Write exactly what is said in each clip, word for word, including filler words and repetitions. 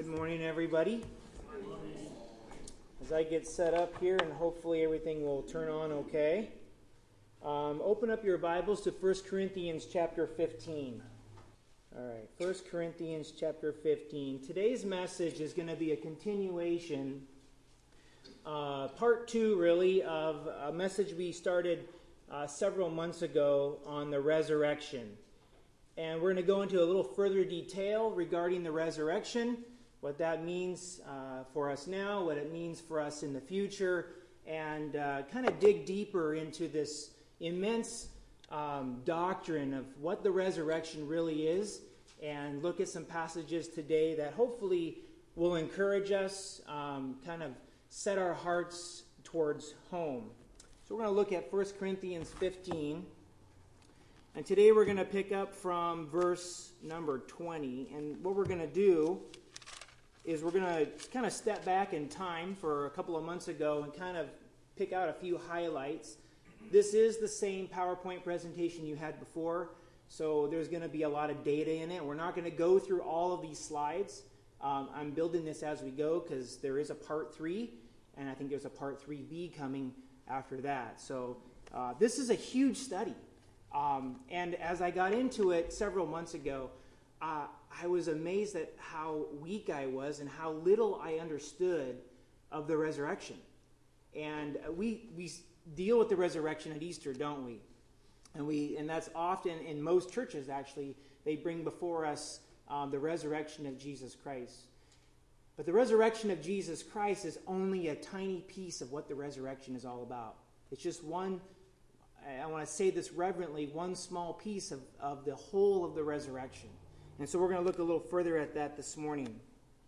Good morning, everybody. Good morning. As I get set up here, and hopefully everything will turn on okay, um, open up your Bibles to First Corinthians chapter fifteen. All right, First Corinthians chapter fifteen. Today's message is going to be a continuation, uh, part two, really, of a message we started uh, several months ago on the resurrection. And we're going to go into a little further detail regarding the resurrection, what that means uh, for us now, what it means for us in the future, and uh, kind of dig deeper into this immense um, doctrine of what the resurrection really is, and look at some passages today that hopefully will encourage us, um, kind of set our hearts towards home. So we're going to look at First Corinthians fifteen. And today we're going to pick up from verse number twenty. And what we're going to do is we're going to kind of step back in time for a couple of months ago and kind of pick out a few highlights. This is the same PowerPoint presentation you had before, so there's going to be a lot of data in it. We're not going to go through all of these slides. Um, I'm building this as we go because there is a part three, and I think there's a part three B coming after that. So uh, this is a huge study. Um, and as I got into it several months ago, uh, I was amazed at how weak I was and how little I understood of the resurrection. And we we deal with the resurrection at Easter, don't we? And we and that's often in most churches, actually, they bring before us um, the resurrection of Jesus Christ. But the resurrection of Jesus Christ is only a tiny piece of what the resurrection is all about. It's just one. I want to say this reverently, one small piece of, of the whole of the resurrection. And so we're going to look a little further at that this morning.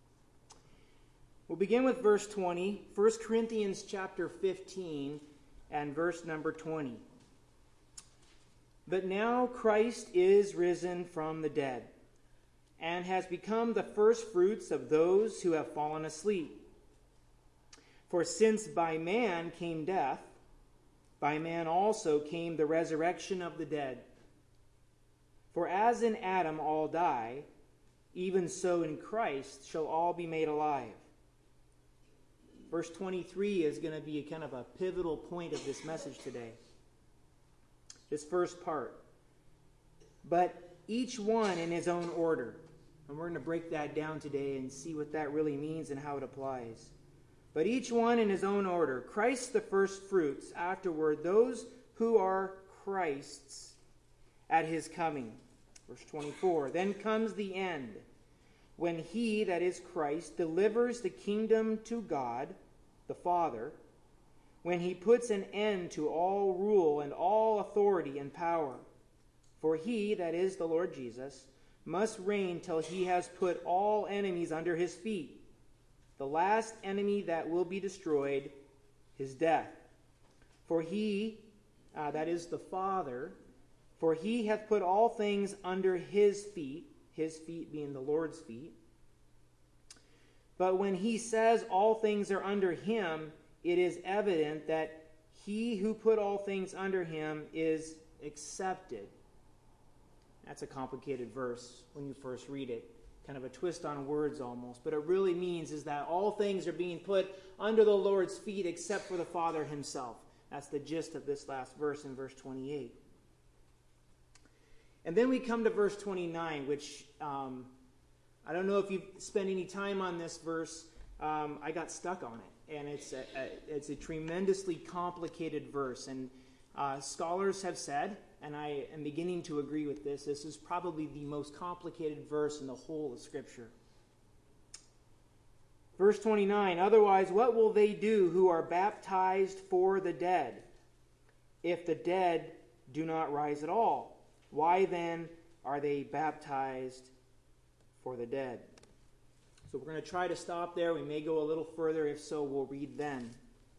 We'll begin with verse twenty, First Corinthians chapter fifteen and verse number twenty. But now Christ is risen from the dead and has become the first fruits of those who have fallen asleep. For since by man came death, by man also came the resurrection of the dead. For as in Adam all die, even so in Christ shall all be made alive. Verse twenty-three is going to be kind of a pivotal point of this message today. This first part. But each one in his own order. And we're going to break that down today and see what that really means and how it applies. But each one in his own order. Christ the first fruits, afterward those who are Christ's at his coming. Verse twenty-four. Then comes the end, when he, that is Christ, delivers the kingdom to God, the Father, when he puts an end to all rule and all authority and power. For he, that is the Lord Jesus, must reign till he has put all enemies under his feet. The last enemy that will be destroyed is death. For he, uh, that is the Father, for he hath put all things under his feet, his feet being the Lord's feet. But when he says all things are under him, it is evident that he who put all things under him is accepted. That's a complicated verse when you first read it. Kind of a twist on words almost. But it really means is that all things are being put under the Lord's feet except for the Father himself. That's the gist of this last verse in verse twenty-eight. And then we come to verse twenty-nine, which um, I don't know if you've spent any time on this verse. Um, I got stuck on it. And it's a, a, it's a tremendously complicated verse. And uh, scholars have said, and I am beginning to agree with this, this is probably the most complicated verse in the whole of Scripture. Verse twenty-nine, otherwise what will they do who are baptized for the dead, if the dead do not rise at all? Why then are they baptized for the dead? So we're going to try to stop there. We may go a little further. If so, we'll read then.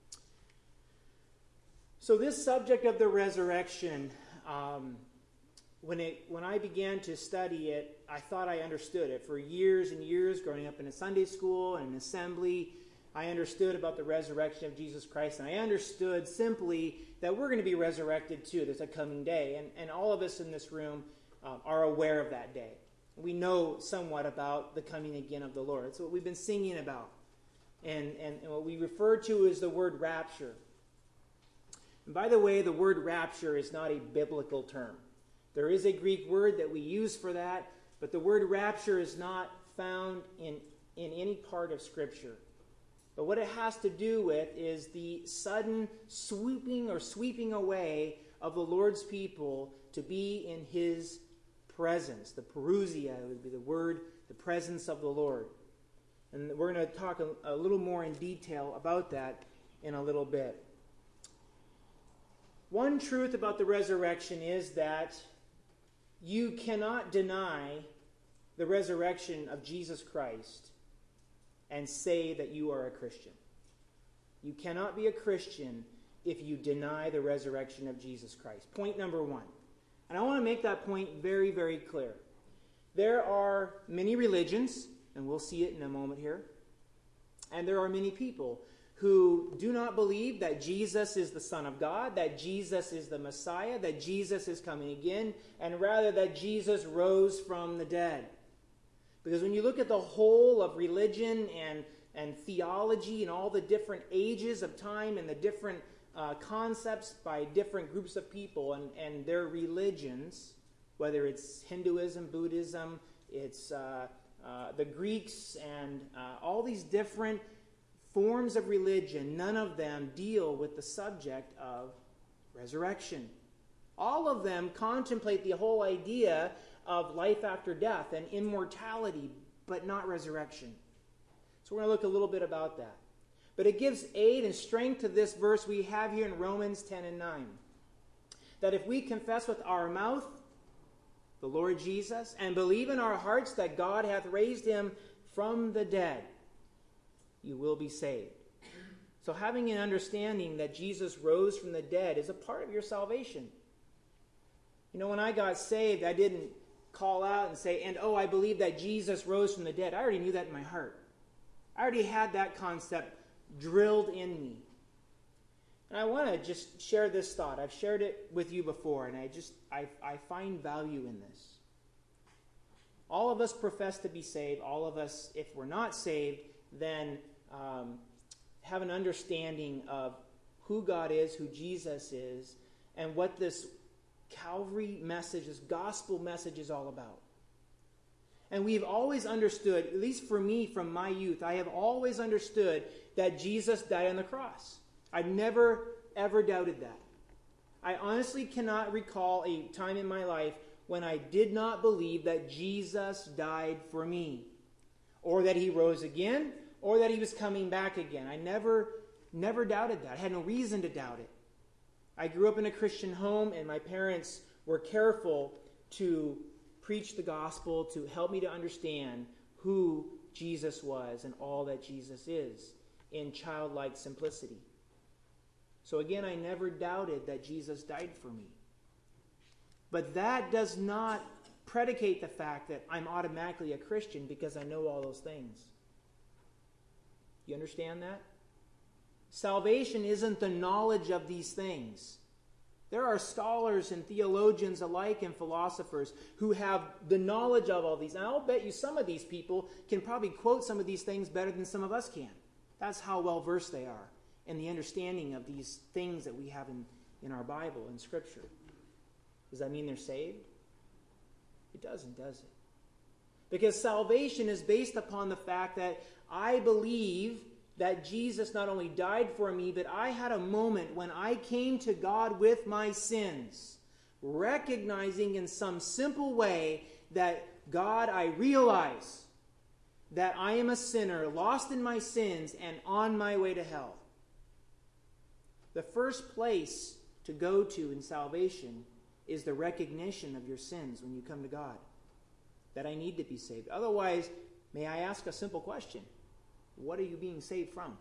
So this subject of the resurrection, um, when it when I began to study it, I thought I understood it. For years and years, growing up in a Sunday school and an assembly, I understood about the resurrection of Jesus Christ, and I understood simply that we're going to be resurrected too. There's a coming day, and, and all of us in this room um, are aware of that day. we know somewhat about the coming again of the Lord. It's what we've been singing about. And, and, and what we refer to is the word rapture. And by the way, the word rapture is not a biblical term. There is a Greek word that we use for that, but the word rapture is not found in, in any part of Scripture. But what it has to do with is the sudden swooping or sweeping away of the Lord's people to be in His presence. The parousia would be the word, the presence of the Lord. And we're going to talk a, a little more in detail about that in a little bit. One truth about the resurrection is that you cannot deny the resurrection of Jesus Christ and say that you are a Christian. You cannot be a Christian if you deny the resurrection of Jesus Christ. Point number one. And I want to make that point very, very clear. There are many religions, and we'll see it in a moment here, and there are many people who do not believe that Jesus is the Son of God, that Jesus is the Messiah, that Jesus is coming again, and rather that Jesus rose from the dead. Because when you look at the whole of religion and, and theology and all the different ages of time and the different uh, concepts by different groups of people and, and their religions, whether it's Hinduism, Buddhism, it's uh, uh, the Greeks, and uh, all these different forms of religion, none of them deal with the subject of resurrection. All of them contemplate the whole idea of life after death and immortality, but not resurrection. So we're going to look a little bit about that. But it gives aid and strength to this verse we have here in Romans ten and nine. That if we confess with our mouth the Lord Jesus and believe in our hearts that God hath raised him from the dead, you will be saved. So having an understanding that Jesus rose from the dead is a part of your salvation. You know, when I got saved, I didn't call out and say, and oh, I believe that Jesus rose from the dead. I already knew that in my heart. I already had that concept drilled in me. And I want to just share this thought. I've shared it with you before, and I just, I, I find value in this. All of us profess to be saved. All of us, if we're not saved, then um, have an understanding of who God is, who Jesus is, and what this Calvary message, this gospel message is all about. And we've always understood, at least for me from my youth, I have always understood that Jesus died on the cross. I've never, ever doubted that. I honestly cannot recall a time in my life when I did not believe that Jesus died for me, or that he rose again, or that he was coming back again. I never, never doubted that. I had no reason to doubt it. I grew up in a Christian home, and my parents were careful to preach the gospel, to help me to understand who Jesus was and all that Jesus is in childlike simplicity. So again, I never doubted that Jesus died for me. But that does not predicate the fact that I'm automatically a Christian because I know all those things. You understand that? Salvation isn't the knowledge of these things. There are scholars and theologians alike and philosophers who have the knowledge of all these. And I'll bet you some of these people can probably quote some of these things better than some of us can. That's how well versed they are in the understanding of these things that we have in, in our Bible and Scripture. Does that mean they're saved? It doesn't, does it? Because salvation is based upon the fact that I believe that Jesus not only died for me, but I had a moment when I came to God with my sins, recognizing in some simple way that, God, I realize that I am a sinner, lost in my sins, and on my way to hell. The first place to go to in salvation is the recognition of your sins when you come to God, that I need to be saved. Otherwise, may I ask a simple question? What are you being saved from?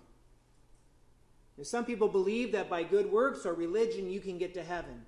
Some people believe that by good works or religion you can get to heaven.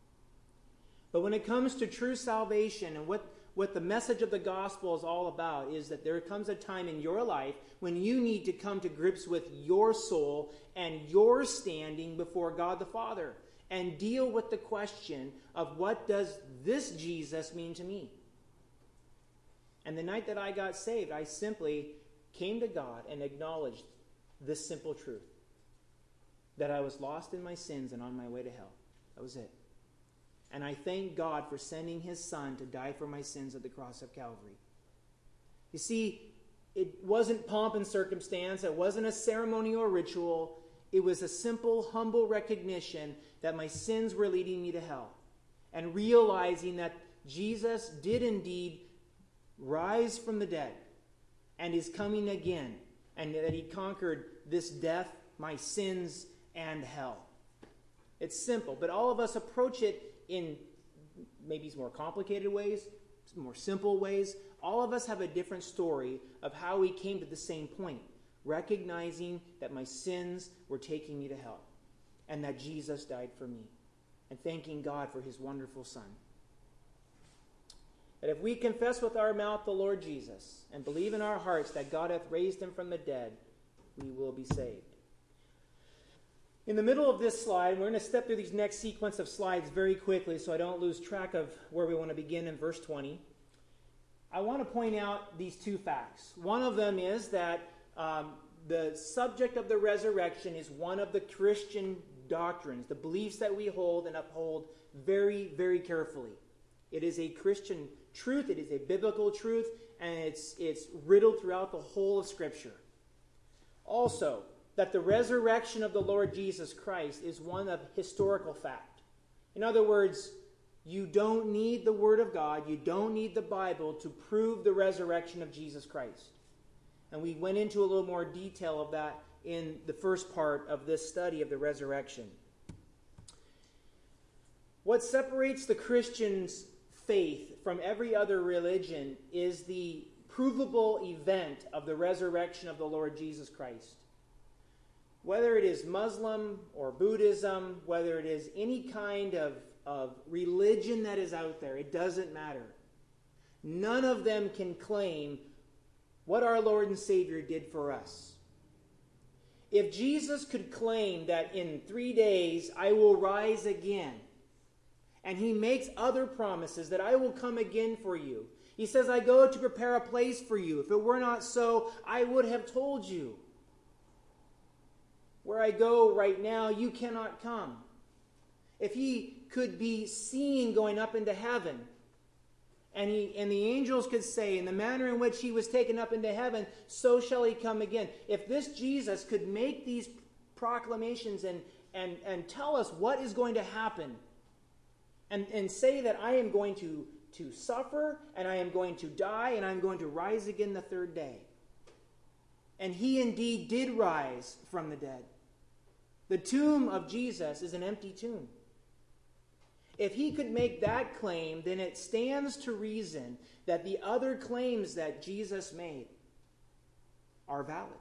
But when it comes to true salvation and what, what the message of the gospel is all about is that there comes a time in your life when you need to come to grips with your soul and your standing before God the Father and deal with the question of what does this Jesus mean to me? And the night that I got saved, I simply came to God and acknowledged this simple truth, that I was lost in my sins and on my way to hell. That was it. And I thank God for sending his Son to die for my sins at the cross of Calvary. You see, it wasn't pomp and circumstance. It wasn't a ceremony or ritual. It was a simple, humble recognition that my sins were leading me to hell. And realizing that Jesus did indeed rise from the dead and is coming again. And that he conquered this death, my sins, and hell. It's simple, but all of us approach it in maybe more complicated ways, more simple ways. All of us have a different story of how we came to the same point, recognizing that my sins were taking me to hell and that Jesus died for me, and thanking God for his wonderful Son. That if we confess with our mouth the Lord Jesus and believe in our hearts that God hath raised him from the dead, we will be saved. In the middle of this slide, we're going to step through these next sequence of slides very quickly so I don't lose track of where we want to begin in verse twenty. I want to point out these two facts. One of them is that um, the subject of the resurrection is one of the Christian doctrines, the beliefs that we hold and uphold very, very carefully. It is a Christian truth, it is a biblical truth, and it's, it's riddled throughout the whole of Scripture. Also, that the resurrection of the Lord Jesus Christ is one of historical fact. In other words, you don't need the Word of God, you don't need the Bible to prove the resurrection of Jesus Christ. And we went into a little more detail of that in the first part of this study of the resurrection. What separates the Christian's faith from every other religion is the provable event of the resurrection of the Lord Jesus Christ. Whether it is Muslim or Buddhism, whether it is any kind of, of religion that is out there, it doesn't matter. None of them can claim what our Lord and Savior did for us. If Jesus could claim that in three days I will rise again, and he makes other promises that I will come again for you. He says, I go to prepare a place for you. If it were not so, I would have told you. Where I go right now, you cannot come. If he could be seen going up into heaven, and, he, and the angels could say, in the manner in which he was taken up into heaven, so shall he come again. If this Jesus could make these proclamations and, and, and tell us what is going to happen, and, and say that I am going to, to suffer, and I am going to die, and I am going to rise again the third day. And he indeed did rise from the dead. The tomb of Jesus is an empty tomb. If he could make that claim, then it stands to reason that the other claims that Jesus made are valid.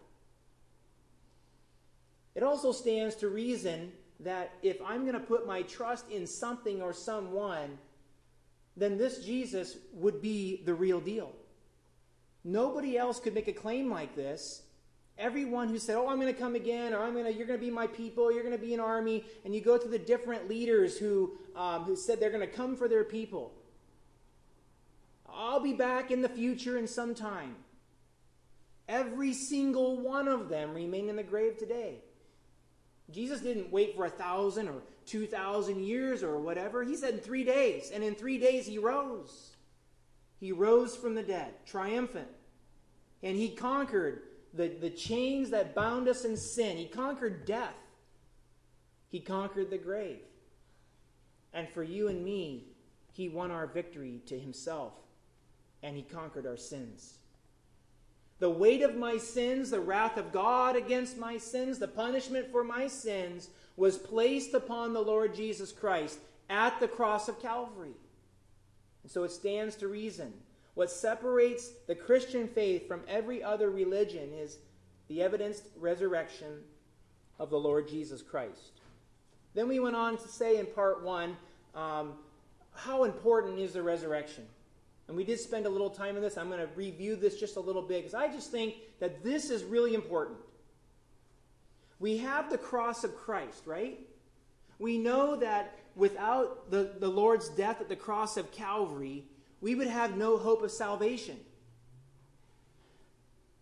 It also stands to reason that if I'm going to put my trust in something or someone, then this Jesus would be the real deal. Nobody else could make a claim like this. Everyone who said, oh, I'm going to come again, or I'm going to, you're going to be my people, you're going to be an army, and you go to the different leaders who, um, who said they're going to come for their people. I'll be back in the future in some time. Every single one of them remain in the grave today. Jesus didn't wait for a thousand or two thousand years or whatever. He said in three days, and in three days he rose. He rose from the dead, triumphant. And he conquered the, the chains that bound us in sin. He conquered death. He conquered the grave. And for you and me, he won our victory to himself, and he conquered our sins. The weight of my sins, the wrath of God against my sins, the punishment for my sins was placed upon the Lord Jesus Christ at the cross of Calvary. And so it stands to reason. What separates the Christian faith from every other religion is the evidenced resurrection of the Lord Jesus Christ. Then we went on to say in part one, um, how important is the resurrection? And we did spend a little time on this. I'm going to review this just a little bit because I just think that this is really important. We have the cross of Christ, right? We know that without the, the Lord's death at the cross of Calvary, we would have no hope of salvation.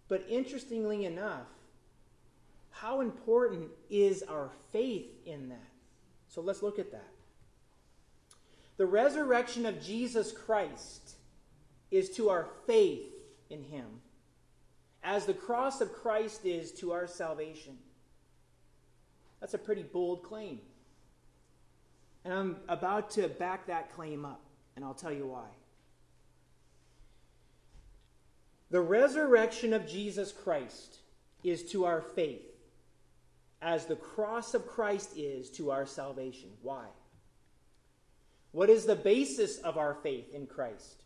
But interestingly enough, how important is our faith in that? So let's look at that. The resurrection of Jesus Christ is to our faith in him, as the cross of Christ is to our salvation. That's a pretty bold claim. And I'm about to back that claim up, and I'll tell you why. The resurrection of Jesus Christ is to our faith, as the cross of Christ is to our salvation. Why? What is the basis of our faith in Christ?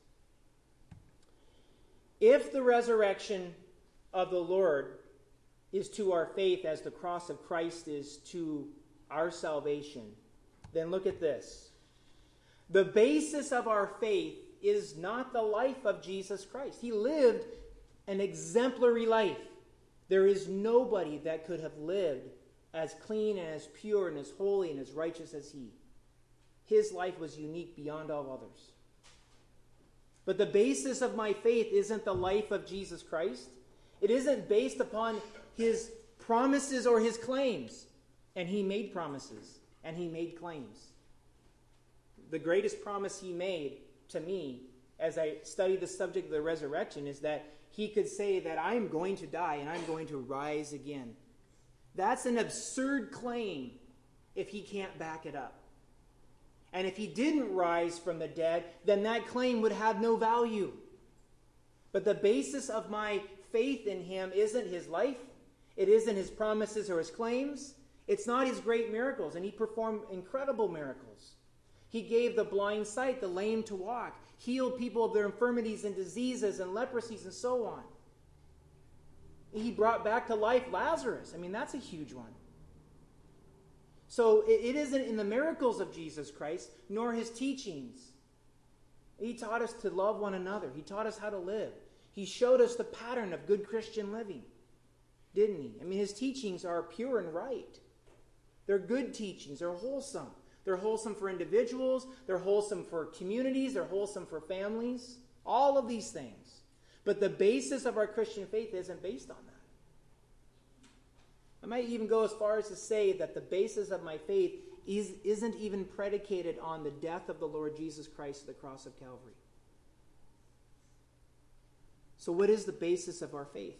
If the resurrection of the Lord is to our faith as the cross of Christ is to our salvation, then look at this. The basis of our faith is not the life of Jesus Christ. He lived an exemplary life. There is nobody that could have lived as clean and as pure and as holy and as righteous as he. His life was unique beyond all others. But the basis of my faith isn't the life of Jesus Christ. It isn't based upon his promises or his claims. And he made promises and he made claims. The greatest promise he made to me as I studied the subject of the resurrection is that he could say that I am going to die and I'm going to rise again. That's an absurd claim if he can't back it up. And if he didn't rise from the dead, then that claim would have no value. But the basis of my faith in him isn't his life. It isn't his promises or his claims. It's not his great miracles. And he performed incredible miracles. He gave the blind sight, the lame to walk, healed people of their infirmities and diseases and leprosies and so on. He brought back to life Lazarus. I mean, that's a huge one. So it isn't in the miracles of Jesus Christ, nor his teachings. He taught us to love one another. He taught us how to live. He showed us the pattern of good Christian living, didn't he? I mean, his teachings are pure and right. They're good teachings. They're wholesome. They're wholesome for individuals. They're wholesome for communities. They're wholesome for families. All of these things. But the basis of our Christian faith isn't based on that. I might even go as far as to say that the basis of my faith is, isn't even predicated on the death of the Lord Jesus Christ at the cross of Calvary. So what is the basis of our faith?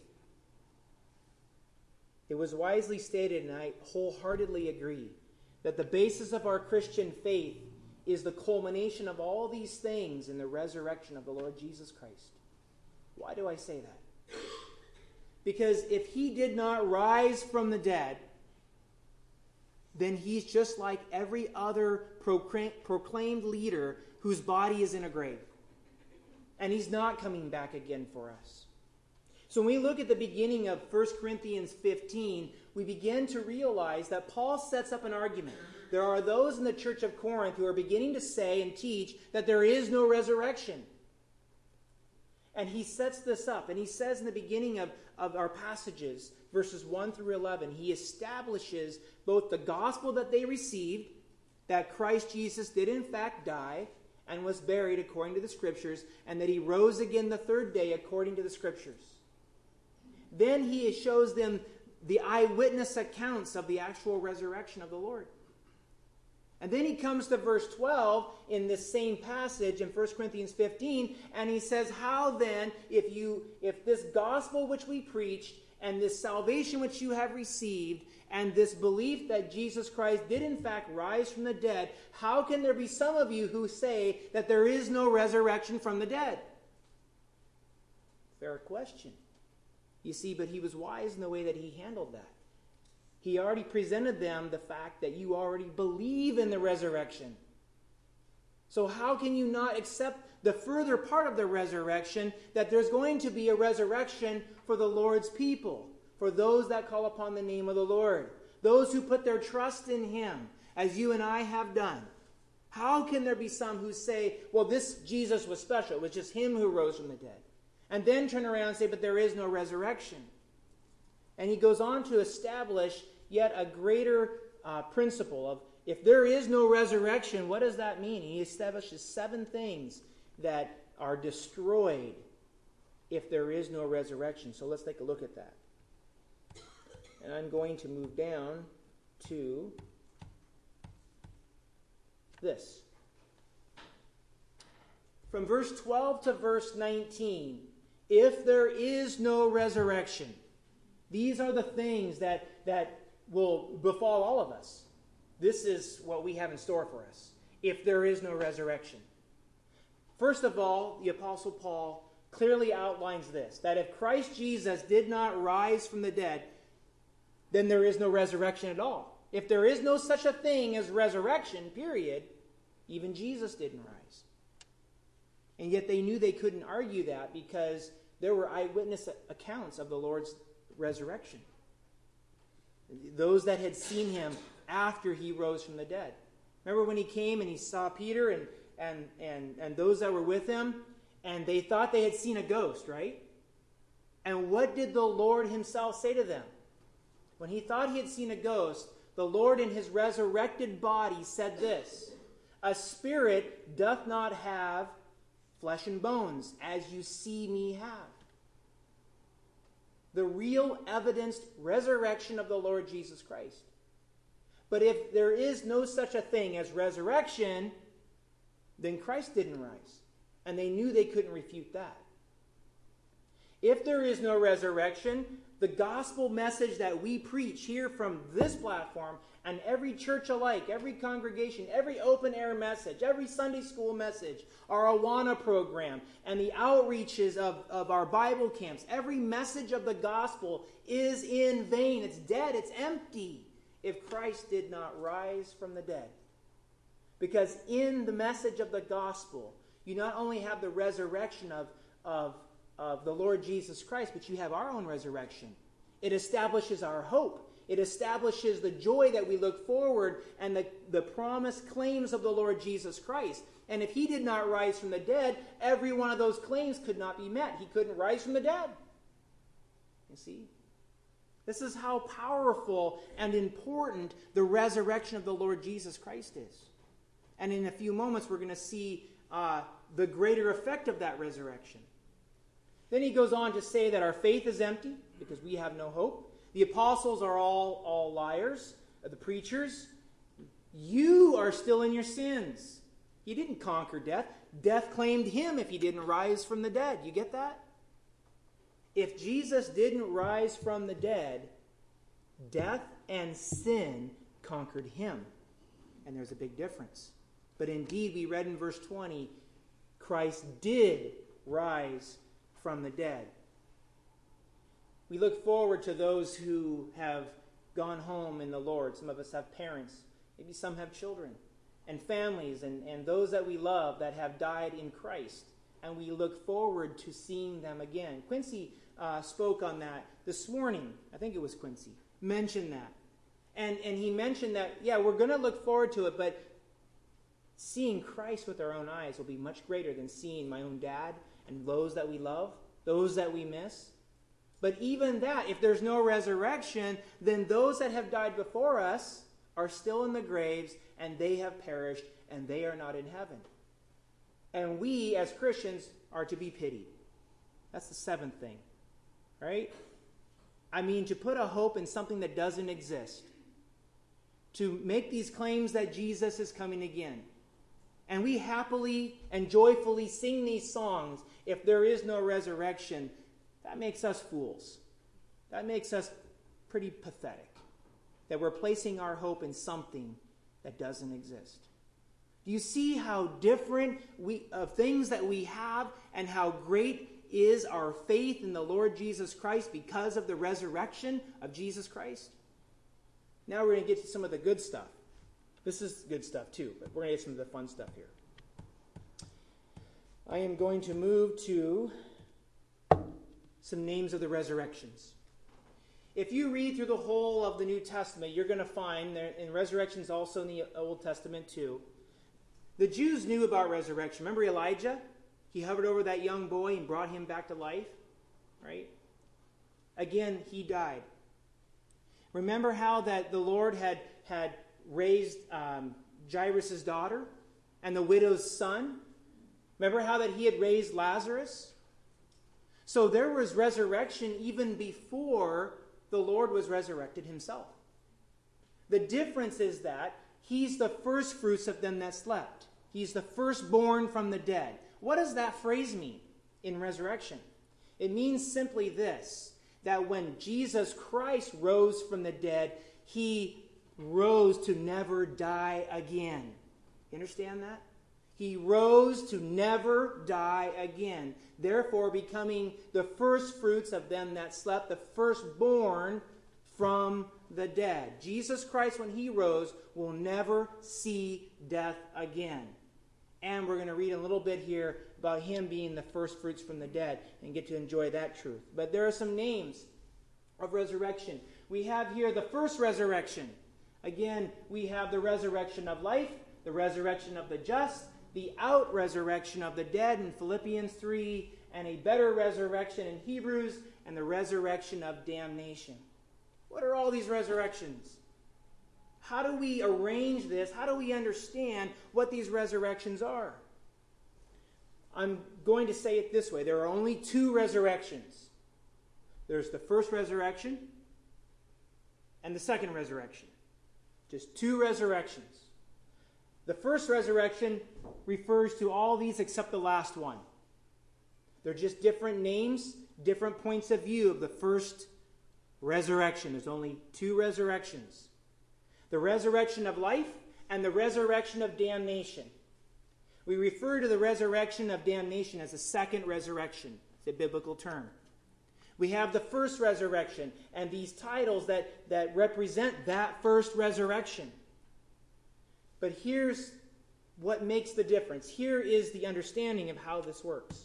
It was wisely stated, and I wholeheartedly agree, that the basis of our Christian faith is the culmination of all these things in the resurrection of the Lord Jesus Christ. Why do I say that? Because if he did not rise from the dead, then he's just like every other proclaimed leader whose body is in a grave. And he's not coming back again for us. So when we look at the beginning of First Corinthians fifteen, we begin to realize that Paul sets up an argument. There are those in the church of Corinth who are beginning to say and teach that there is no resurrection. And he sets this up, and he says in the beginning of, of our passages, verses one through eleven, he establishes both the gospel that they received, that Christ Jesus did in fact die and was buried according to the Scriptures, and that he rose again the third day according to the Scriptures. Then he shows them the eyewitness accounts of the actual resurrection of the Lord. And then he comes to verse twelve in this same passage in First Corinthians fifteen, and he says, how then, if you, if this gospel which we preached, and this salvation which you have received, and this belief that Jesus Christ did in fact rise from the dead, how can there be some of you who say that there is no resurrection from the dead? Fair question. You see, but he was wise in the way that he handled that. He already presented them the fact that you already believe in the resurrection. So how can you not accept the further part of the resurrection, that there's going to be a resurrection for the Lord's people, for those that call upon the name of the Lord, those who put their trust in him, as you and I have done? How can there be some who say, well, this Jesus was special, it was just him who rose from the dead, and then turn around and say, but there is no resurrection? And he goes on to establish yet a greater uh, principle of, if there is no resurrection, what does that mean? He establishes seven things that are destroyed if there is no resurrection. So let's take a look at that. And I'm going to move down to this. From verse twelve to verse nineteen, if there is no resurrection, these are the things that, that will befall all of us. This is what we have in store for us, if there is no resurrection. First of all, the Apostle Paul clearly outlines this, that if Christ Jesus did not rise from the dead, then there is no resurrection at all. If there is no such a thing as resurrection, period, even Jesus didn't rise. And yet they knew they couldn't argue that because there were eyewitness accounts of the Lord's resurrection. Those that had seen him after he rose from the dead. Remember when he came and he saw Peter and, and, and, and those that were with him, and they thought they had seen a ghost, right? And what did the Lord himself say to them? When he thought he had seen a ghost, the Lord in his resurrected body said this, "A spirit doth not have flesh and bones, as you see me have." The real evidenced resurrection of the Lord Jesus Christ. But if there is no such a thing as resurrection, then Christ didn't rise. And they knew they couldn't refute that. If there is no resurrection, the gospel message that we preach here from this platform, and every church alike, every congregation, every open air message, every Sunday school message, our Awana program, and the outreaches of, of our Bible camps, every message of the gospel is in vain. It's dead. It's empty if Christ did not rise from the dead. Because in the message of the gospel, you not only have the resurrection of, of, of the Lord Jesus Christ, but you have our own resurrection. It establishes our hope. It establishes the joy that we look forward and the, the promised claims of the Lord Jesus Christ. And if he did not rise from the dead, every one of those claims could not be met. He couldn't rise from the dead. You see? This is how powerful and important the resurrection of the Lord Jesus Christ is. And in a few moments, we're going to see uh, the greater effect of that resurrection. Then he goes on to say that our faith is empty because we have no hope. The apostles are all, all liars. The preachers, you are still in your sins. He didn't conquer death. Death claimed him if he didn't rise from the dead. You get that? If Jesus didn't rise from the dead, death and sin conquered him. And there's a big difference. But indeed, we read in verse twenty, Christ did rise from the dead. We look forward to those who have gone home in the Lord. Some of us have parents. Maybe some have children and families and, and those that we love that have died in Christ. And we look forward to seeing them again. Quincy uh, spoke on that this morning. I think it was Quincy. Mentioned that. And, and he mentioned that, yeah, we're going to look forward to it, but seeing Christ with our own eyes will be much greater than seeing my own dad and those that we love, those that we miss. But even that, if there's no resurrection, then those that have died before us are still in the graves, and they have perished, and they are not in heaven. And we, as Christians, are to be pitied. That's the seventh thing, right? I mean, to put a hope in something that doesn't exist. To make these claims that Jesus is coming again. And we happily and joyfully sing these songs if there is no resurrection. That makes us fools. That makes us pretty pathetic. That we're placing our hope in something that doesn't exist. Do you see how different we of things that we have and how great is our faith in the Lord Jesus Christ because of the resurrection of Jesus Christ? Now we're going to get to some of the good stuff. This is good stuff too, but we're going to get some of the fun stuff here. I am going to move to some names of the resurrections. If you read through the whole of the New Testament, you're going to find, there, and resurrections also in the Old Testament too, the Jews knew about resurrection. Remember Elijah? He hovered over that young boy and brought him back to life, right? Again, he died. Remember how that the Lord had, had raised um, Jairus' daughter and the widow's son? Remember how that he had raised Lazarus? So there was resurrection even before the Lord was resurrected himself. The difference is that he's the first fruits of them that slept. He's the firstborn from the dead. What does that phrase mean in resurrection? It means simply this, that when Jesus Christ rose from the dead, he rose to never die again. You understand that? He rose to never die again, therefore becoming the first fruits of them that slept, the firstborn from the dead. Jesus Christ, when he rose, will never see death again. And we're going to read a little bit here about him being the first fruits from the dead and get to enjoy that truth. But there are some names of resurrection. We have here the first resurrection. Again, we have the resurrection of life, the resurrection of the just, the out-resurrection of the dead in Philippians three, and a better resurrection in Hebrews, and the resurrection of damnation. What are all these resurrections? How do we arrange this? How do we understand what these resurrections are? I'm going to say it this way. There are only two resurrections. There's the first resurrection and the second resurrection. Just two resurrections. The first resurrection refers to all these except the last one. They're just different names, different points of view of the first resurrection. There's only two resurrections. The resurrection of life and the resurrection of damnation. We refer to the resurrection of damnation as a second resurrection. It's a biblical term. We have the first resurrection and these titles that, that represent that first resurrection. But here's what makes the difference. Here is the understanding of how this works.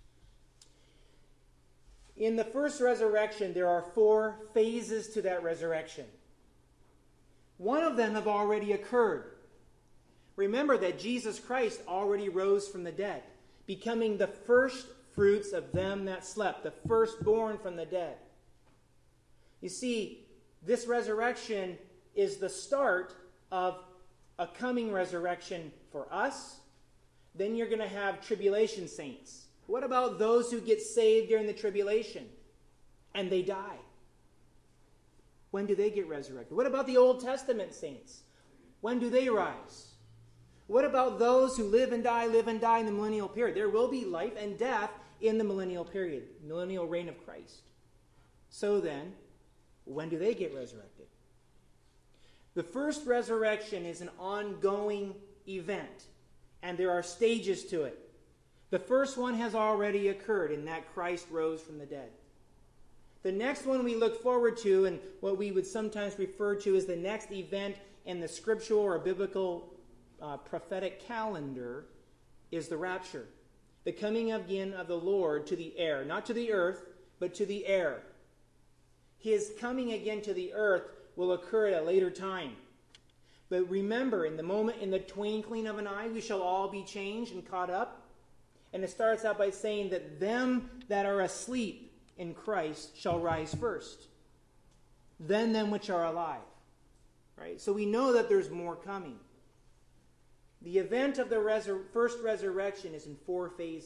In the first resurrection, there are four phases to that resurrection. One of them have already occurred. Remember that Jesus Christ already rose from the dead, becoming the first fruits of them that slept, the firstborn from the dead. You see, this resurrection is the start of a coming resurrection for us. Then you're going to have tribulation saints. What about those who get saved during the tribulation and they die? When do they get resurrected? What about the Old Testament saints? When do they rise? What about those who live and die, live and die in the millennial period? There will be life and death in the millennial period, millennial reign of Christ. So then, when do they get resurrected? The first resurrection is an ongoing event, and there are stages to it. The first one has already occurred in that Christ rose from the dead. The next one we look forward to, and what we would sometimes refer to as the next event in the scriptural or biblical uh, prophetic calendar, is the rapture. The coming again of the Lord to the air, not to the earth, but to the air. His coming again to the earth will occur at a later time. But remember, in the moment, in the twinkling of an eye, we shall all be changed and caught up. And it starts out by saying that them that are asleep in Christ shall rise first. Then them which are alive. Right? So we know that there's more coming. The event of the resur- first resurrection is in four phases.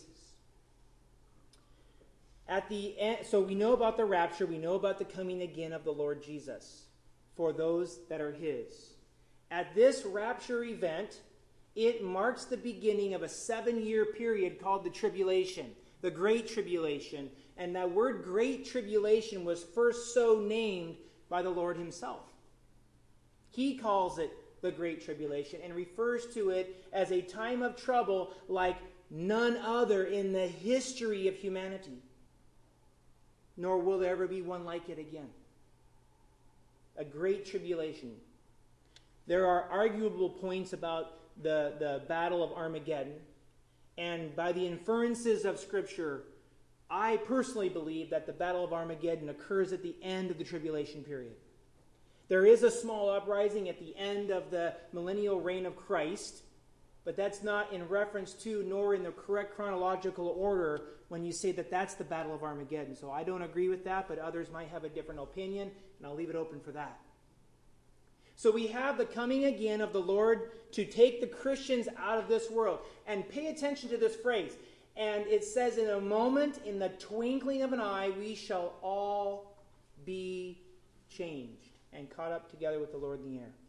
At the end, so we know about the rapture, we know about the coming again of the Lord Jesus for those that are his. At this rapture event, it marks the beginning of a seven-year period called the tribulation, the Great Tribulation. And that word Great Tribulation was first so named by the Lord himself. He calls it the Great Tribulation and refers to it as a time of trouble like none other in the history of humanity. Nor will there ever be one like it again. A great tribulation. There are arguable points about the, the Battle of Armageddon. And by the inferences of Scripture, I personally believe that the Battle of Armageddon occurs at the end of the tribulation period. There is a small uprising at the end of the millennial reign of Christ, but that's not in reference to nor in the correct chronological order when you say that that's the Battle of Armageddon. So I don't agree with that, but others might have a different opinion, and I'll leave it open for that. So we have the coming again of the Lord to take the Christians out of this world. And pay attention to this phrase. And it says, in a moment, in the twinkling of an eye, we shall all be changed and caught up together with the Lord in the air.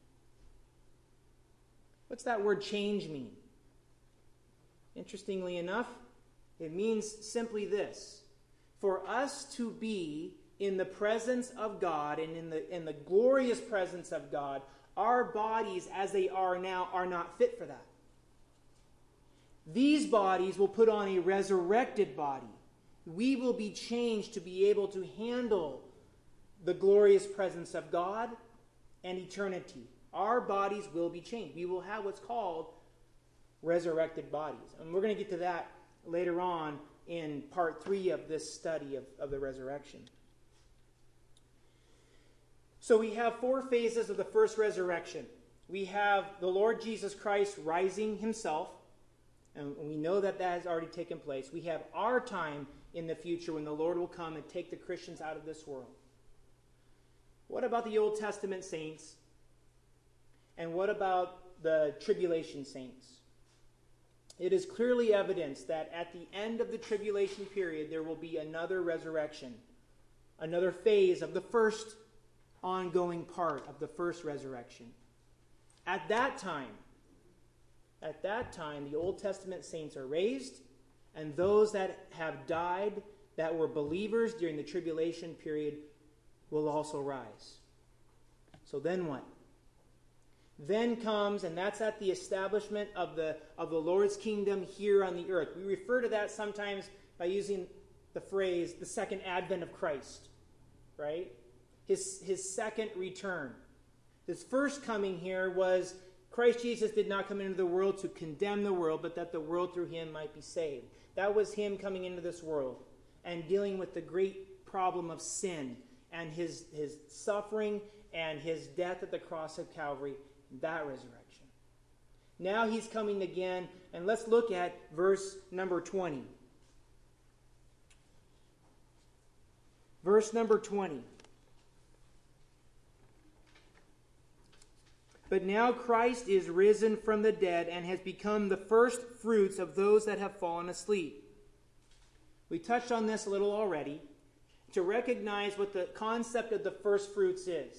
What's that word change mean? Interestingly enough, it means simply this. For us to be in the presence of God and in the, in the glorious presence of God, our bodies as they are now are not fit for that. These bodies will put on a resurrected body. We will be changed to be able to handle the glorious presence of God and eternity. Our bodies will be changed. We will have what's called resurrected bodies. And we're going to get to that later on in part three of this study of, of the resurrection. So we have four phases of the first resurrection. We have the Lord Jesus Christ rising himself, and we know that that has already taken place. We have our time in the future when the Lord will come and take the Christians out of this world. What about the Old Testament saints? And what about the tribulation saints? It is clearly evidence that at the end of the tribulation period, there will be another resurrection, another phase of the first ongoing part of the first resurrection. At that time, at that time, the Old Testament saints are raised, and those that have died, that were believers during the tribulation period, will also rise. So then what? Then comes, and that's at the establishment of the, of the Lord's kingdom here on the earth. We refer to that sometimes by using the phrase, the second advent of Christ, right? His, his second return. His first coming here was Christ Jesus did not come into the world to condemn the world, but that the world through him might be saved. That was him coming into this world and dealing with the great problem of sin and his, his suffering and his death at the cross of Calvary, that resurrection. Now he's coming again, and let's look at verse number twenty. Verse number twenty. But now Christ is risen from the dead and has become the first fruits of those that have fallen asleep. We touched on this a little already, to recognize what the concept of the first fruits is.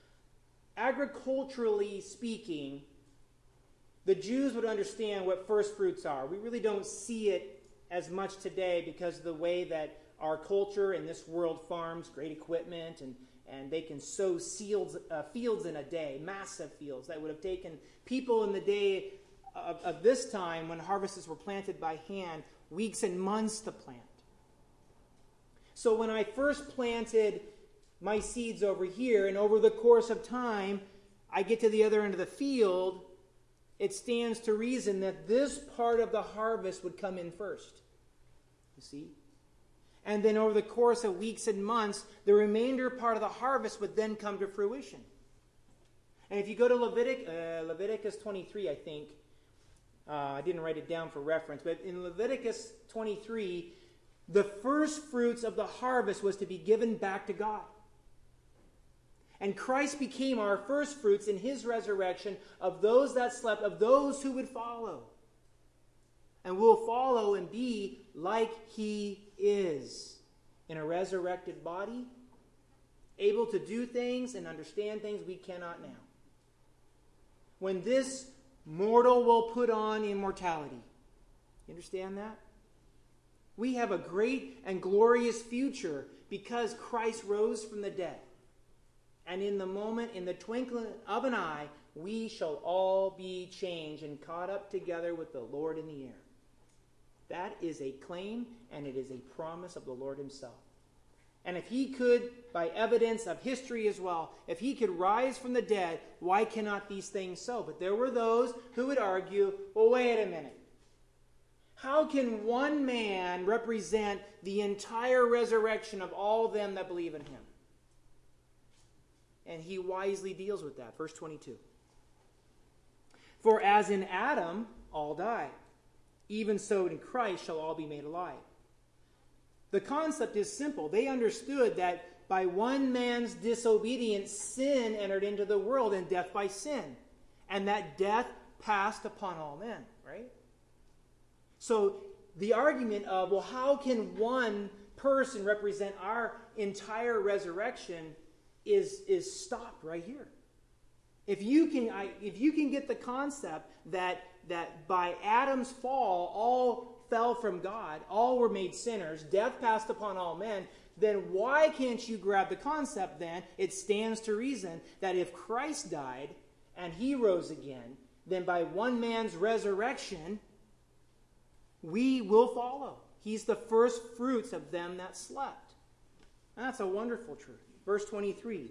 Agriculturally speaking, the Jews would understand what first fruits are. We really don't see it as much today because of the way that our culture in this world farms great equipment, and, and they can sow seals, uh, fields in a day, massive fields that would have taken people in the day of, of this time when harvests were planted by hand weeks and months to plant. So when I first planted my seeds over here, and over the course of time, I get to the other end of the field, it stands to reason that this part of the harvest would come in first. You see? And then over the course of weeks and months, the remainder part of the harvest would then come to fruition. And if you go to Levitic, uh, Leviticus twenty-three, I think, uh, I didn't write it down for reference, but in Leviticus twenty-three, the first fruits of the harvest was to be given back to God. And Christ became our first fruits in his resurrection of those that slept, of those who would follow. And will follow and be like he is, in a resurrected body, able to do things and understand things we cannot now. When this mortal will put on immortality. You understand that? We have a great and glorious future because Christ rose from the dead. And in the moment, in the twinkling of an eye, we shall all be changed and caught up together with the Lord in the air. That is a claim, and it is a promise of the Lord himself. And if he could, by evidence of history as well, if he could rise from the dead, why cannot these things so? But there were those who would argue, well, wait a minute. How can one man represent the entire resurrection of all them that believe in him? And he wisely deals with that. Verse twenty-two. For as in Adam all die, even so in Christ shall all be made alive. The concept is simple. They understood that by one man's disobedience, sin entered into the world, and death by sin. And that death passed upon all men, right? So the argument of, well, how can one person represent our entire resurrection is, is stopped right here. If you can, I, if you can get the concept that, that by Adam's fall, all fell from God, all were made sinners, death passed upon all men, then why can't you grab the concept then? It stands to reason that if Christ died and he rose again, then by one man's resurrection, we will follow. He's the first fruits of them that slept. And that's a wonderful truth. Verse twenty-three.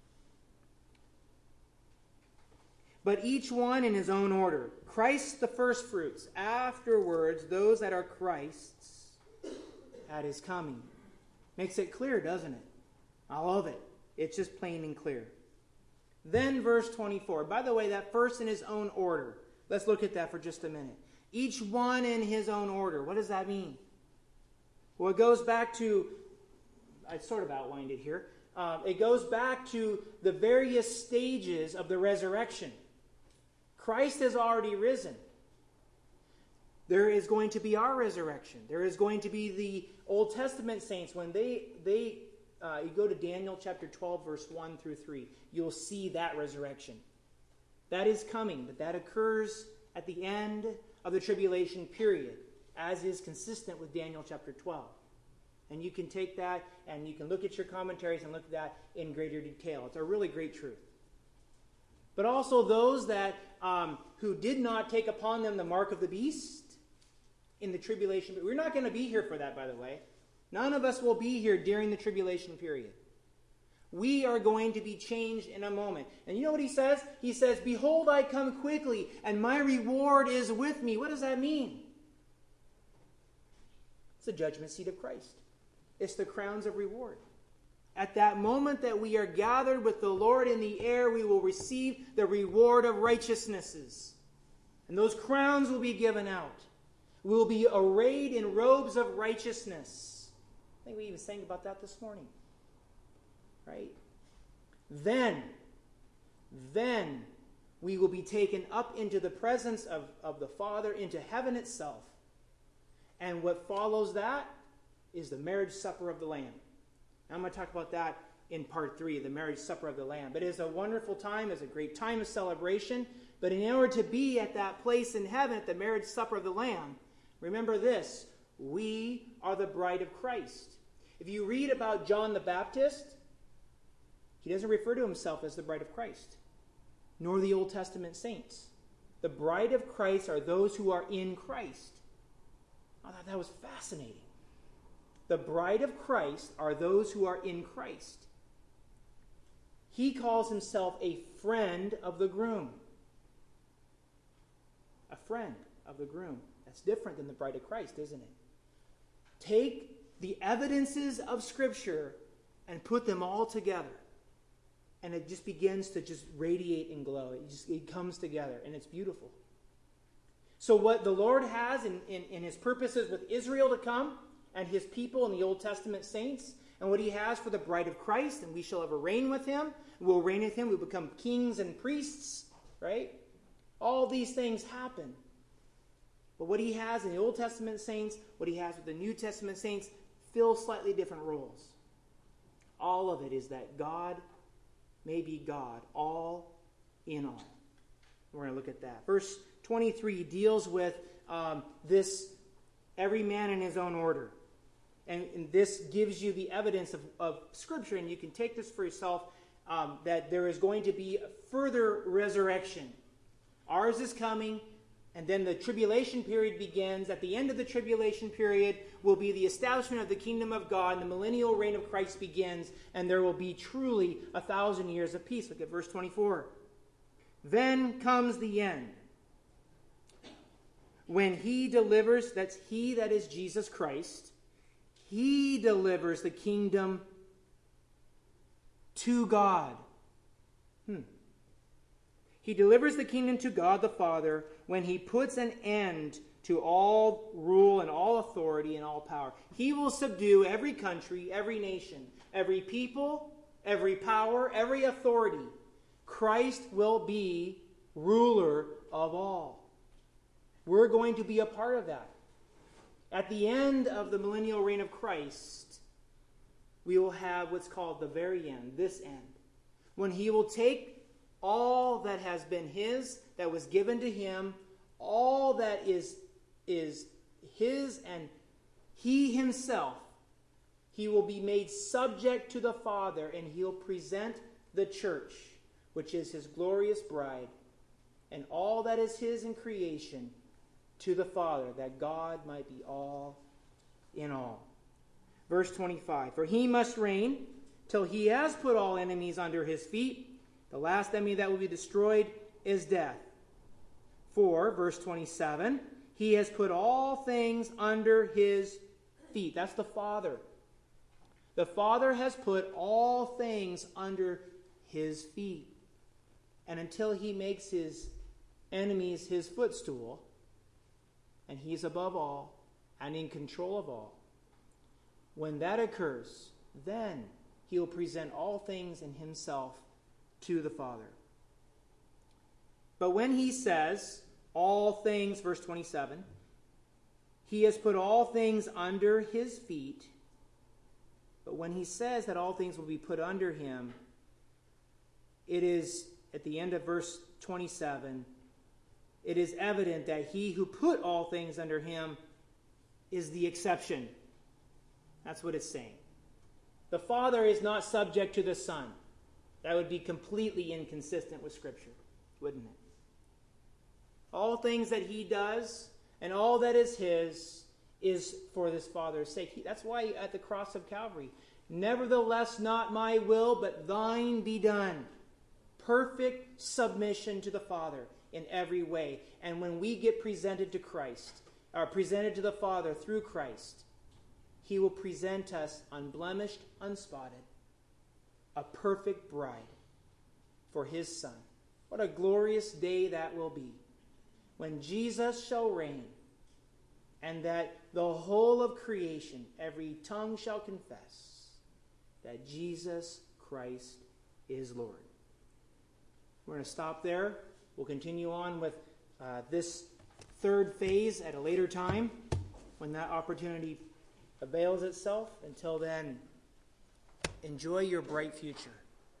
But each one in his own order. Christ the first fruits. Afterwards, those that are Christ's at his coming. Makes it clear, doesn't it? I love it. It's just plain and clear. Then verse twenty-four. By the way, that first in his own order. Let's look at that for just a minute. Each one in his own order. What does that mean? Well, it goes back to, I sort of outlined it here. Um, it goes back to the various stages of the resurrection. Christ has already risen. There is going to be our resurrection. There is going to be the Old Testament saints when they, they uh, you go to Daniel chapter twelve, verse one through three. You'll see that resurrection. That is coming, but that occurs at the end of the tribulation period, as is consistent with Daniel chapter twelve. And you can take that and you can look at your commentaries and look at that in greater detail. It's a really great truth. But also those that um, who did not take upon them the mark of the beast in the tribulation. But we're not going to be here for that, by the way. None of us will be here during the tribulation period. We are going to be changed in a moment. And you know what he says? He says, "Behold, I come quickly, and my reward is with me." What does that mean? It's the judgment seat of Christ. It's the crowns of reward. At that moment that we are gathered with the Lord in the air, we will receive the reward of righteousnesses. And those crowns will be given out. We will be arrayed in robes of righteousness. I think we even sang about that this morning. Right? Then, then we will be taken up into the presence of, of the Father, into heaven itself. And what follows that is the marriage supper of the Lamb. I'm going to talk about that in part three, the marriage supper of the Lamb. But it is a wonderful time, it's a great time of celebration. But in order to be at that place in heaven, at the marriage supper of the Lamb, remember this: we are the bride of Christ. If you read about John the Baptist, he doesn't refer to himself as the bride of Christ, nor the Old Testament saints. The bride of Christ are those who are in Christ. I thought that was fascinating. The bride of Christ are those who are in Christ. He calls himself a friend of the groom. A friend of the groom. That's different than the bride of Christ, isn't it? Take the evidences of Scripture and put them all together. And it just begins to just radiate and glow. It just it comes together, and it's beautiful. So what the Lord has in, in, in his purposes with Israel to come, and his people in the Old Testament saints, and what he has for the bride of Christ, and we shall ever reign with him. We'll reign with him. We'll become kings and priests, right? All these things happen. But what he has in the Old Testament saints, what he has with the New Testament saints, fill slightly different roles. All of it is that God may be God, all in all. We're going to look at that. Verse twenty-three deals with um, this, every man in his own order. And, and this gives you the evidence of, of Scripture, and you can take this for yourself, um, that there is going to be a further resurrection. Ours is coming, and then the tribulation period begins. At the end of the tribulation period will be the establishment of the kingdom of God, and the millennial reign of Christ begins, and there will be truly a thousand years of peace. Look at verse twenty-four. Then comes the end, when he delivers, that's he that is Jesus Christ, he delivers the kingdom to God. Hmm. He delivers the kingdom to God the Father when he puts an end to all rule and all authority and all power. He will subdue every country, every nation, every people, every power, every authority. Christ will be ruler of all. We're going to be a part of that. At the end of the millennial reign of Christ, we will have what's called the very end, this end, when he will take all that has been his, that was given to him, all that is, is his, and he himself, he will be made subject to the Father, and he'll present the church, which is his glorious bride, and all that is his in creation, to the Father, that God might be all in all. Verse twenty-five, for he must reign till he has put all enemies under his feet. The last enemy that will be destroyed is death. For, verse twenty-seven, he has put all things under his feet. That's the Father. The Father has put all things under his feet. And until he makes his enemies his footstool, and he's above all and in control of all, when that occurs, then he'll present all things in himself to the Father. But when he says all things, verse twenty-seven, he has put all things under his feet. But when he says that all things will be put under him, it is, at the end of verse twenty-seven, it is evident that he who put all things under him is the exception. That's what it's saying. The Father is not subject to the Son. That would be completely inconsistent with Scripture, wouldn't it? All things that he does and all that is his is for this Father's sake. He, that's why at the cross of Calvary, nevertheless not my will, but thine be done. Perfect submission to the Father in every way. And when we get presented to Christ, or presented to the Father through Christ, he will present us unblemished, unspotted, a perfect bride for his Son. What a glorious day that will be, when Jesus shall reign, and that the whole of creation, every tongue shall confess that Jesus Christ is Lord. We're going to stop there. We'll continue on with uh, this third phase at a later time when that opportunity avails itself. Until then, enjoy your bright future.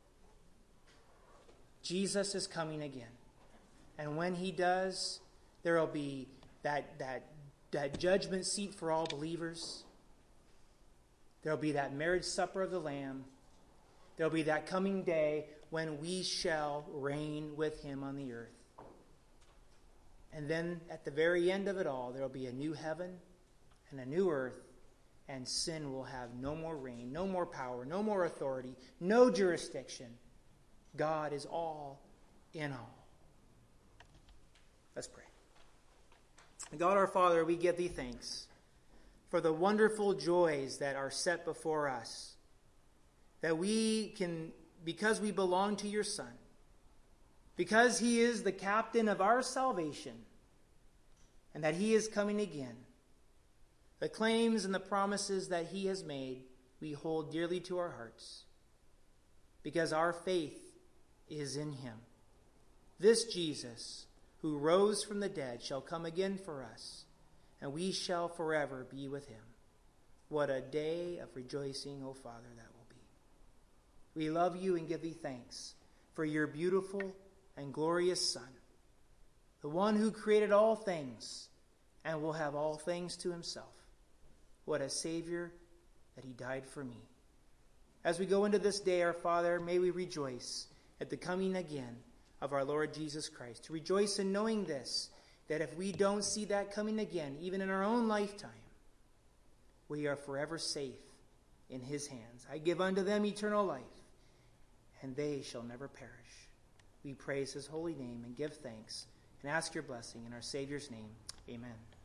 Jesus is coming again. And when he does, there will be that, that, that judgment seat for all believers. There will be that marriage supper of the Lamb. There will be that coming day when we shall reign with him on the earth. And then at the very end of it all, there will be a new heaven and a new earth, and sin will have no more reign, no more power, no more authority, no jurisdiction. God is all in all. Let's pray. God our Father, we give thee thanks for the wonderful joys that are set before us, that we can, because we belong to your Son, because he is the captain of our salvation, and that he is coming again, the claims and the promises that he has made, we hold dearly to our hearts, because our faith is in him. This Jesus, who rose from the dead, shall come again for us, and we shall forever be with him. What a day of rejoicing, O Father, that will be. We love you and give thee thanks for your beautiful and glorious Son, the one who created all things and will have all things to himself. What a Savior that he died for me. As we go into this day, our Father, may we rejoice at the coming again of our Lord Jesus Christ. To rejoice in knowing this, that if we don't see that coming again, even in our own lifetime, we are forever safe in his hands. I give unto them eternal life, and they shall never perish. We praise his holy name and give thanks and ask your blessing in our Savior's name. Amen.